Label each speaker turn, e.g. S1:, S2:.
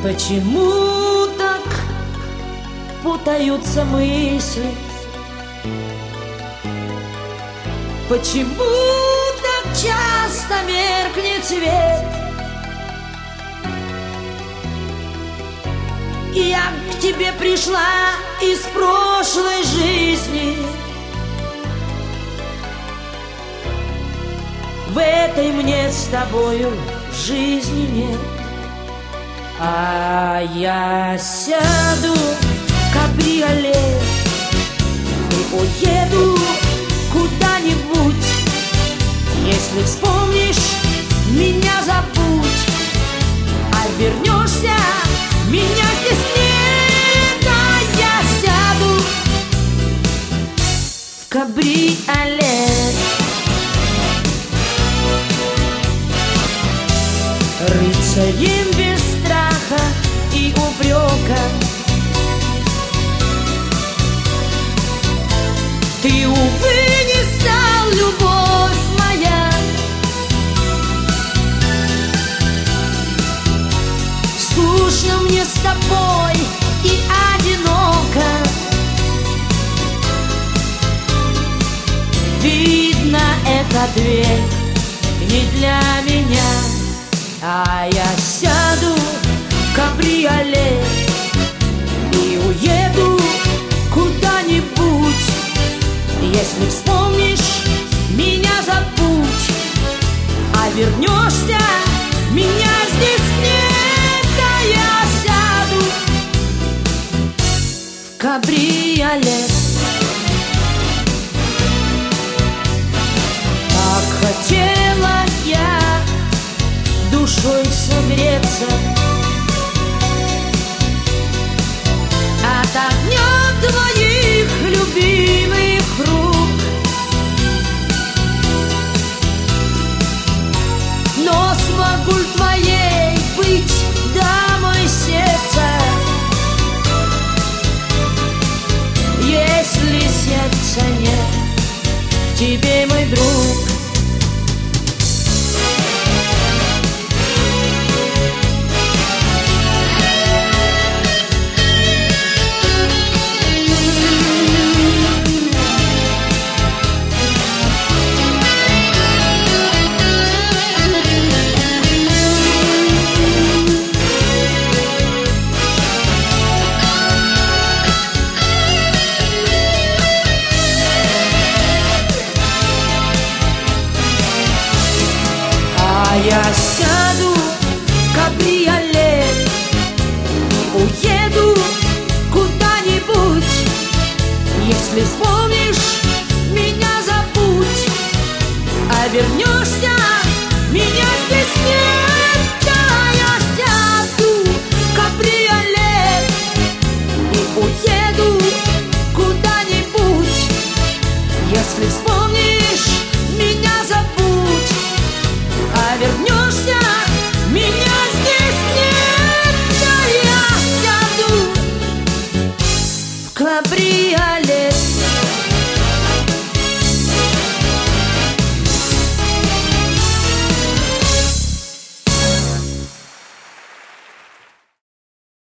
S1: Почему так путаются мысли? Почему так часто меркнет свет? Я к тебе пришла из прошлой жизни. В этой мне с тобою жизни нет. А я сяду в кабриолет и уеду куда-нибудь. Если вспомнишь, меня забудь, а вернешься, меня здесь нет. А я сяду в кабриолет, рыцарем без страха и упрека. Ты, увы, не стал, любовь моя. Скучно мне с тобой и одиноко. Видно, эта дверь не для меня. А я сяду в кабриолет и уеду куда-нибудь. Если вспомнишь, меня забудь, а вернешься, меня здесь нет. А я сяду в кабриолет. Так хотела я душой согреться от огня твоих любимых рук. Но смогу ли твоей быть дамой сердца, если сердца нет в тебе, мой друг? Я сяду в кабриолет и уеду куда-нибудь. Если вспомнишь, меня забудь, а вернешься, меня здесь нет. Да, я сяду в кабриолет и уеду куда-нибудь. Если вспомнишь, меня забудь, а вернешься, меня здесь нет. Да, я сяду в кабриолет.